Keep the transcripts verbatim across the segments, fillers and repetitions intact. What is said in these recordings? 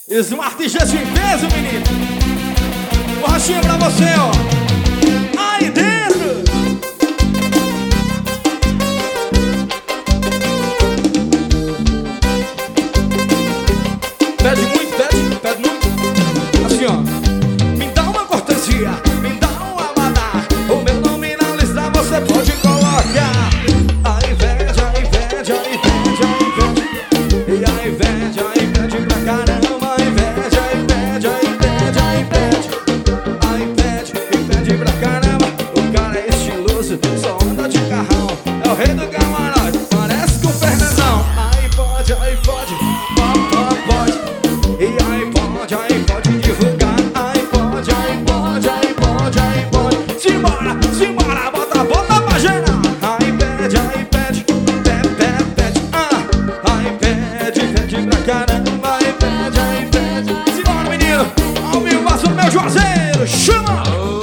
Smart G de peso, menino. Borrachinha pra você, ó. Aí dentro. Pede muito, pede, pede muito. Assim, ó. Me dá uma cortesia, me dá um abadá. O meu nome na lista você pode colocar. A inveja, a inveja, a inveja, a inveja. E a inveja, a inveja pra caramba. Só anda de carrão, é o rei do camarote, parece com o Fernandão. Aí pode, aí pode, pode, pode. E aí pode, aí pode divulgar. Aí pode, aí pode, aí pode, aí pode. Simbora, simbora, bota, bota pra gerar. Aí pede, aí pede, pede, pede, pede. Ah, aí pede, pede pra caramba. Aí pede, aí pede. Simbora, menino, ao vivo, passa o meu Juazeiro, chama!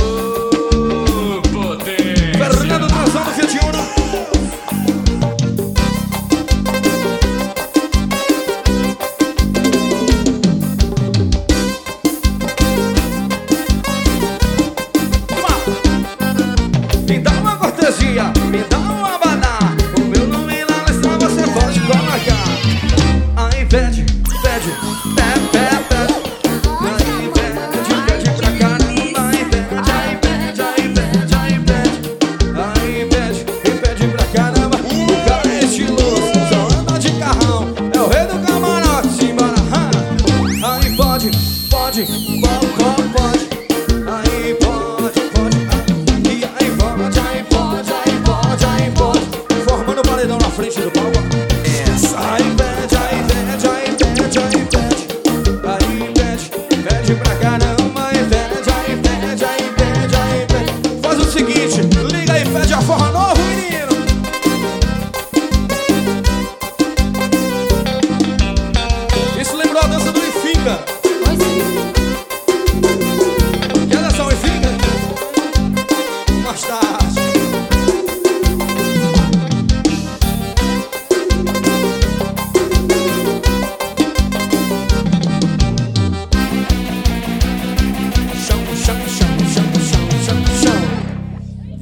Me dá uma cortesia, me dá um abaná. O meu nome lá na lista você pode colocar. Aí pede, pede, pede, pede, pede. Aí pede, pede pra caramba. Aí pede, aí pede, aí pede, aí pede. Aí pede, e pede pra caramba. O cara é estiloso, só anda de carrão, é o rei do camarote. Simbora, aí pode, pode.